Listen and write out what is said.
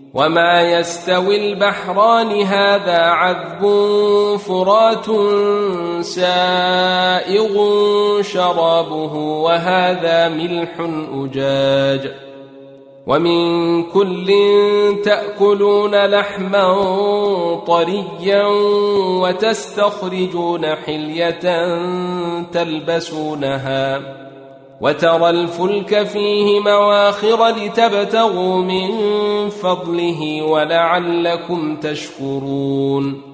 وما يستوي البحران هذا عذب فرات سائغ شرابه وهذا ملح أجاج ومن كل تأكلون لحما طريا وتستخرجون حلية تلبسونها وترى الفلك فيه مواخر لتبتغوا من فضله ولعلكم تشكرون